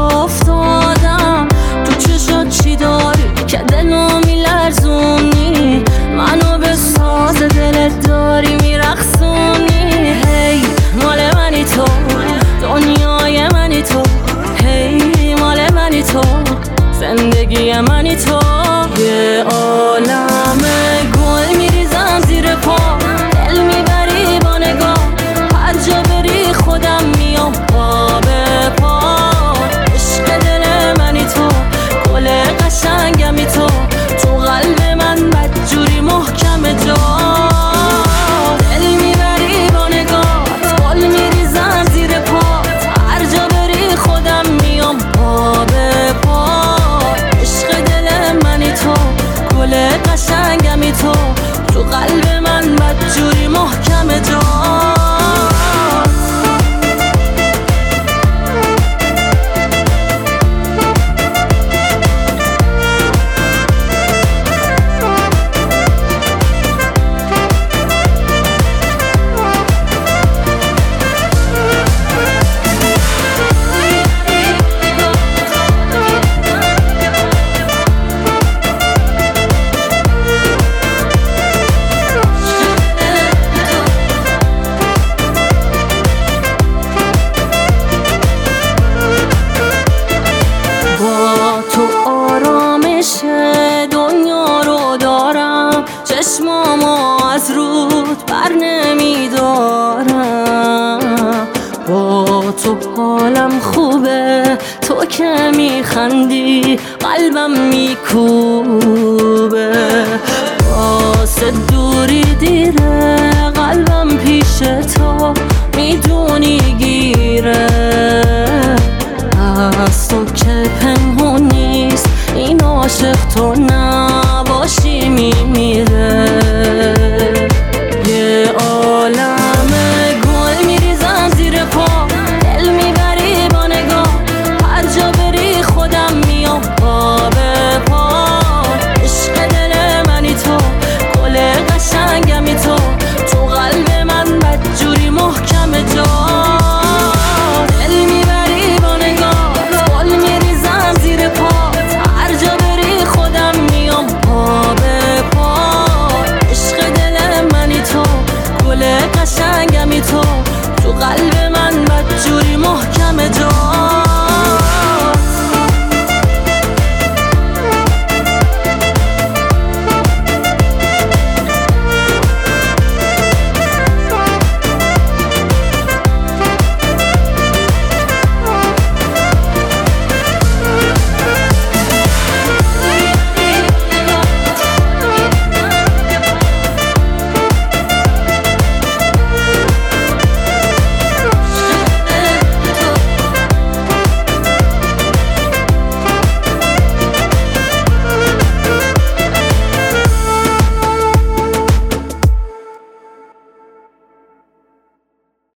افتادم. تو چشات چی داری که دلو میلرزونی؟ منو به ساز دلت داری میرقصونی. هی مال منی تو، دنیای منی تو. هی مال منی تو، زندگی منی تو. یه عالم گل میریزم زیر پا، دل میبری با نگاه. هر جا بری خودم میام پا به پا. عشق دل منی تو، گل قشنگمی تو. تو قلب من بدجوری محکم جا. دل میبری با نگاه، گل میریزم زیر پا. هر جا بری خودم میام پا به پا. عشق دل منی تو، گل قشنگمی تو. تو قلب من بدجوری محکم جا. دنیا رو دارم، چشمامو از رود بر نمیدارم. با تو حالم خوبه، تو که میخندی قلبم میکوبه. واسه دوری دیره قلبم پیش تو، میدونی